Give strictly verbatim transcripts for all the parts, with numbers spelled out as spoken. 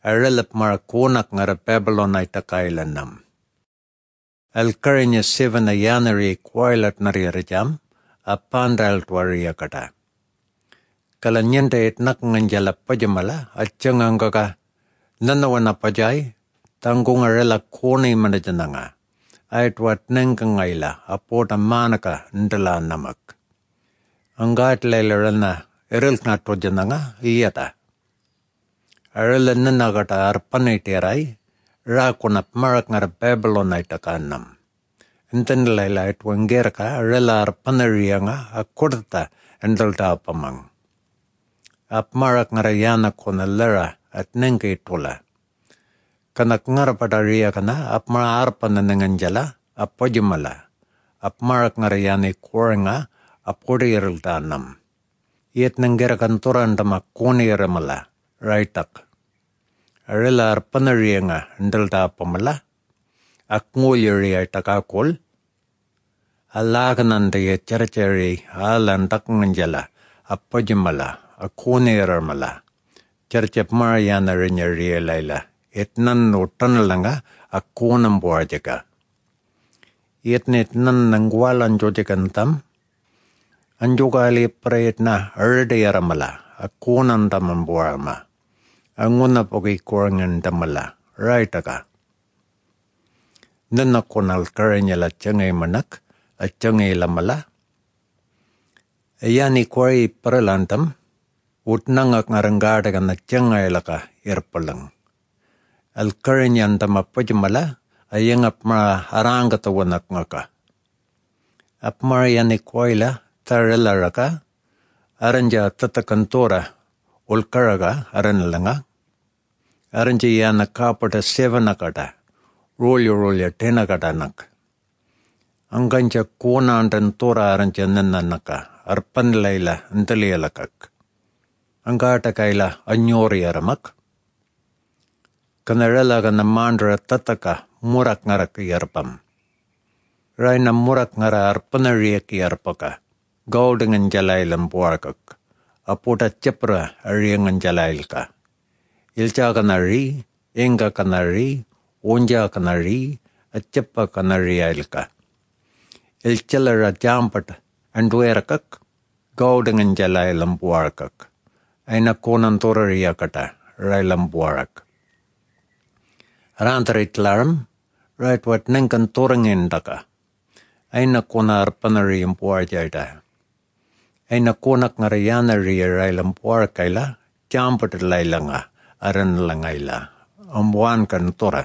arelap mara konak ngara Babylon ay takailanam. Alkarinya seven a yanari kwailat narirajam, a pandal tuaria kata. Kalanyenta itnak nganjala pajamala, at tiyangangaka, nanawana pajay, tanggung arela kone manajananga, ay tuat nengkangayla, apota manaka ndala namak. Anggat laylarana, eril nga tojananga, iyata. Arela nanagata arpanay tiray, rakunap marak ngara Babylon ay takanam. Intan layla it wanggerka rela arpanariya nga akurta endalta pamang. Ap marak ngara yana kona lera at nengke tula. Kanak ngara padariya kana ap mara arpan na nanganjala ap pajumala. Ap marak ngara yana kurenga ap kuririlta nam. Iet nanggera kantoran tama kuniramala raitak. Arela arpanariya nga endalta pamala. Aknguliri ay takakol. Alakanan tayo charachari alantak nganjala apajimala akuniramala. Charachap marayana rinyari layla. Itnan no tanalanga akunam buwajaka. Itnit nan nangwalan jojakan tam. Anjukali prayat na ardayaramala akunan tamang buwarma. Anguna pogi kurangan tamala. Raitaka. Nanakunal karanya la tiyangay manak at tiyangay lamala. Ayani kway paralantam, utnangak ngaranggada ka na tiyangay laka irpalang. Al karanyan tama pajamala, ayangap mara harangatawanak nga ka. Ap mara yani kway la, taralara ka, aranja tatakantora, ulkaraga, aranalanga. Aranja yana kapata seven akata. Rolyo rolyo tena katanak. Angkanca kona dan tora aranca nananaka. Arpan layla antaliyalakak. Angkata kaila anyori aramak. Kanarela kana mandra tataka murak ngarak yarpam. Raina murak ngara arpanariyak yarpaka. Gaw dengan jalaylam buarkak. Aputa cepra ariyangan jalaylka. Ilca kanari, engka kanari, Onja kanari, at cepa kanari ailka. Il celara jampat, anduerakak, gaw dengan jalay lampuarakak. Ay nakonan torariya kata, ray lampuarak. Arantarit laram, right wat nengkan torangin daka. Ay nakonar panari impuarjayda. Ay nakonak ngarayanari ray lampuarakayla, jampat laylanga, aran langayla. Ambuan kan tora.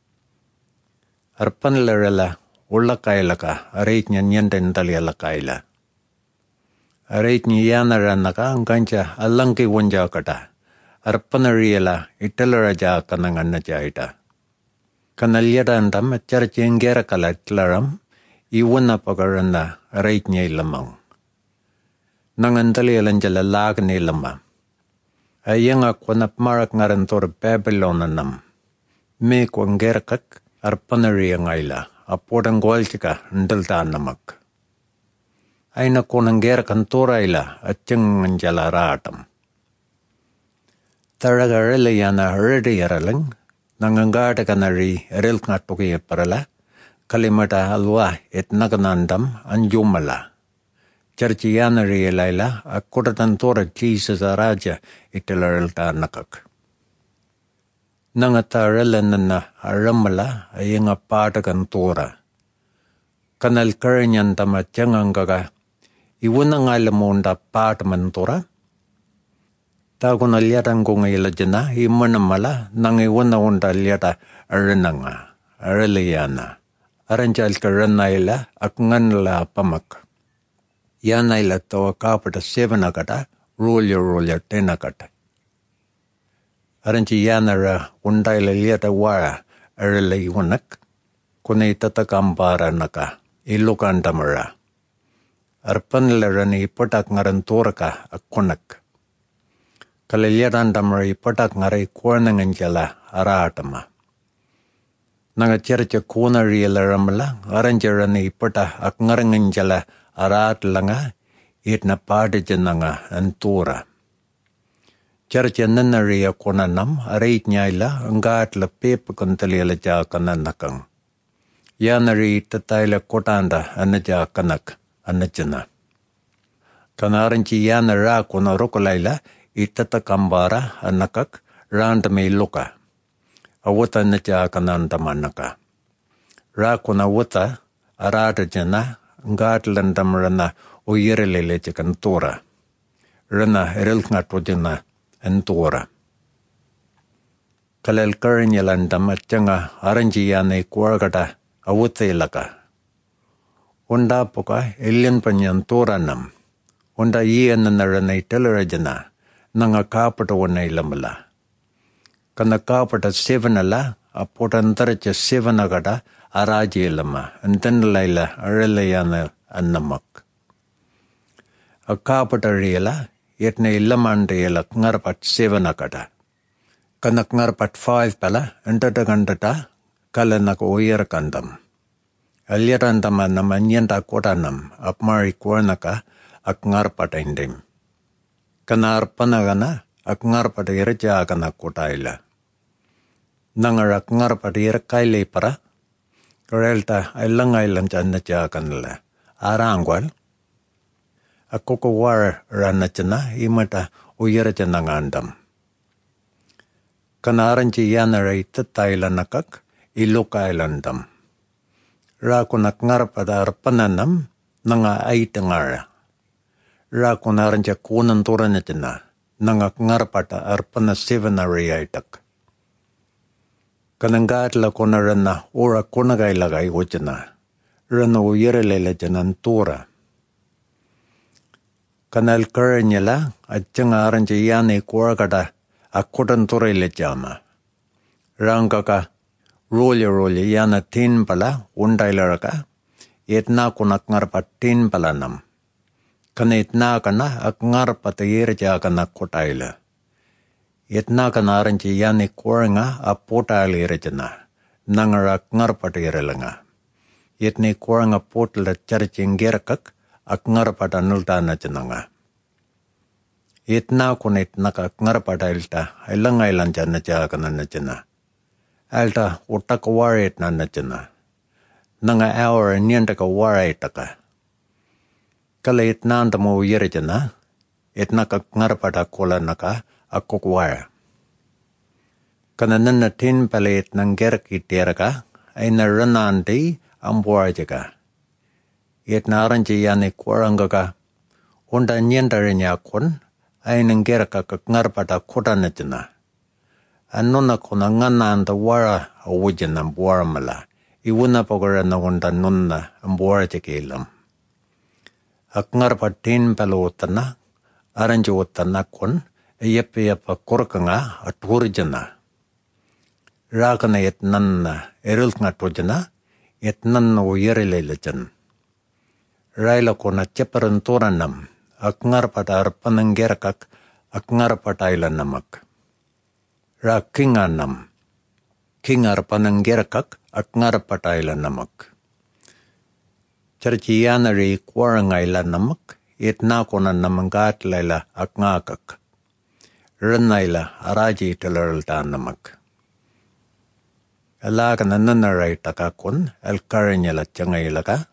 Arpan larala ulla kaila ka arit nya nyenten taliala kaila. Arit nya yanara naka angkanca alangki wanja kata. Arpan ariela italara ja kanangan na jaita. Kanalyada antam charchi ngera kala tlaram iwana pagarana arit nya ilamang. Nangantalialan jala lag ni lama. Ayang akwanap marak ngarantor Babylonanam. Me kwang gerakak. Arpanari ang ayla, apodang gwaltika ndalta namak. Ay nakonanggera kantora ayla at tiyang njala ratam. Taragarela yana rede yaralang, nangangada kanari eril nga tuki parala, kalimata alwa et naganandam anjumala. Charchi yana riyalayla, akodatantora Jesus araja itilaralta nakak. Nangatarala na aramala ay nga patakan tora. Kanal karanyan tamatyang gaga, iwan nga lamonda pataman tora. Tago na liyatan ko ngayla dyan iman mala, nang iwan na onda liyata arananga, aralayana. Aranjal karanayla ak nganla pamak. Yanayla tawa kapata seven akata, rolyo rolyo ten akata. Aranci yanara undayla liyata wara aralay wanak, kunay tatakambara naka, ilukan tamara. Arpan larani ipatak ngarantora ka akunak. Kalalyaran tamara ipatak ngaray kwarnangan jala aratama. Nangachercha kuna rialaramala, aranjarani ipata ak ngarangan jala arat langa, it na padajan nga antura. Church nanaria konanam arait nyaila ngat la pep kantalia ja kananakang. Yanari tataila kotanda anaja kanak anajana. Kanaranchi yanara kona rokolaila itata kambara anakak randame loka. Awata naja kananda manaka. Ra kona wata arata jana ngat landam rana o yerelele jakan tora. Rana erilngat rojana antora. Kalel karinya landam at janga aranji yane kuargata awata ilaka. Onda poka alien panyan tora nam. Onda iyan na naranay talarajana nanga kapata wanay lamala. Kana kapata seven ala apotantaraja seven agada araji lama antanalaila aralayana annamak. A kapata reala yetna ilamandela ngarpat seven agada. Kana ngarpat five pala antata kantata kalanak oyar kandam. Alyarandama namanyanta kotanam apmari kwarnaka ak ngarpat indim. Kana arpanagana ak ngarpat irja kana kotaila. Nangarak ngarpat irkaile para karelta ilangailan dyan na dyan kanila. Arangwal, ako kawar rana dyan na imata uyara dyan ng andam. Kanaran dyan na ray tatayla nakak ilokailandam. Rako nakngarpat arpananam nanga ay tangara. Rako naran dyan kunan turan na dyan na nangakngarpat arpana seven na ray ay tak. Kananggat la kona rana ora kona gay lagay ko dyan rana o yerelele dyan ang tura. Kanal kare niya la at dyan aran dyan yan kuwa kada akotan turay le dyan. Rangka ka rolya-rolya yan na tin pala unday laraka itna kunak ngarpat tin pala nam. Kana itna ka na ak ngarpat yer dyan ka na kotayla. Itna kanaran ci yani kuaranga apota alirajana nangarak ngarpatirelanga. Itni kuaranga potla charchingerakak ak ngarpata nultana jananga. Itna kunit naka ngarpata ilta ilangailan jana jagana na jana. Alta utak warit na na jana. Nanga awar nienta ka warit taka. Kala itna anta mo yirajana itna ka ngarpata kola naka ako kuwara. Kananan na tin palit ng gerak itiraka ay naranan di ang buwarja ka. Yet naran diyan ay kuwaranga ka. Unda nyenda rin yakon ay nang gerak kakngarpata kuta na dyan. Ano na kunangan na ang tawara awudyan ng buwara mala. Iwuna pagara na unda nun na ang buwarja kilam. Akngarpat tin palutan na aran juutan na kun Iyapa-yapa kurka nga at hurjana. Raka na itnan na erilt nga tujana, itnan na uyerilele dyan. Raila ko na tseparanturan nam, ak ngarpat arpanang gerakak, ak ngarpat aylan namak. Ra kinga nam, kinga arpanang gerakak, ak ngarpat aylan namak. Charchiyana ri kwarang aylan namak, itna ko na namanggat layla ak ngakak. Ranaila araji talaralta namak. Alaga na nanaray takakon, alkarinya la tiyangay laka.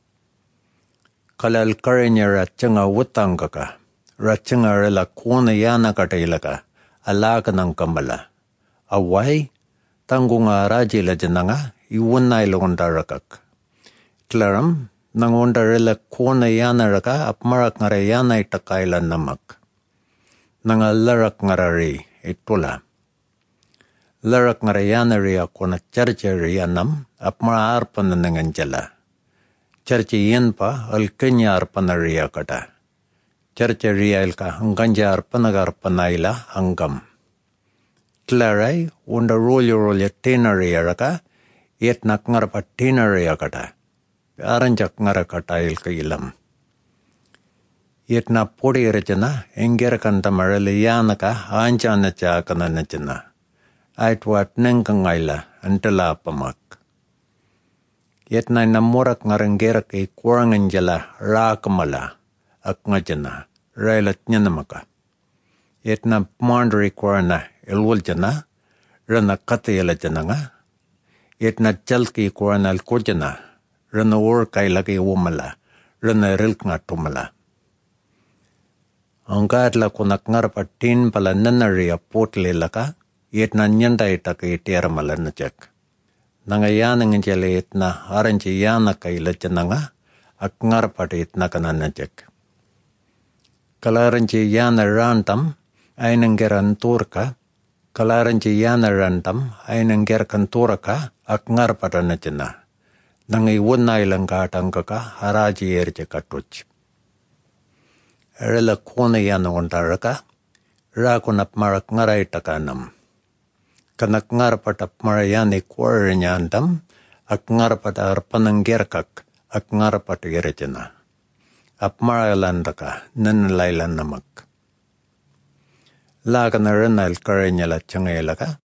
Kala alkarinya ra tiyanga wutang kaka, ra tiyanga rila kuna yana katay laka, alaga ng kamala. Away, tanggung araji la jananga, iwunay lagundarakak. Tlaram, nangundarila kuna yana raka, apmarak nga rayanay takaylan namak. Nanga larak ngarari itula. Larak ngarayanari ako na charchari anam ap maarpan na nanganjala. Charchi yan pa alkanya arpanari akata. Charchari alka hangganja arpanagarpanayla hanggam. Tlaray unda rolyo-rolyo tinari araka yet nakngarpa tinari akata. Aranjak ngarakata ilka ilam. Yet na puri rajana, engger kanta marali yanaka, anja na chakana na jana. Ait wat nengkangayla, antala pamak. Yet na namurak ngarangger kay kurangan jala, rakamala, ak nga jana, railat niya namaka. Etna mandri kwarna elwul jana, rana katayala jananga. Etna chalki kwarna alkojana, rana urkai lagi wumala, rana rilknga tumala. Angkatla kunak ngarpatin pala nanari apotle laka, etna nyanda itaka itiara malanajak. Nanga yana nganjale etna aranji yana kaila jananga, ak ngarpati etna kananajak. Kalaranji yana rantam, ainanggeran turka, kalaranji yana rantam, ainanggerkan turka, ak ngarpata najana. Nangi wunay lang katangkaka, haraji erje katuj. Rela kona yana untaraka, rakunap marak ngaray takanam. Kanak ngarpatap marayani kwaranyantam, ak ngarpata arpananggerkak, ak ngarpata erjana. Ap maralandaka, nanlaylan namak. Laga na rinal karanyala changaylaka,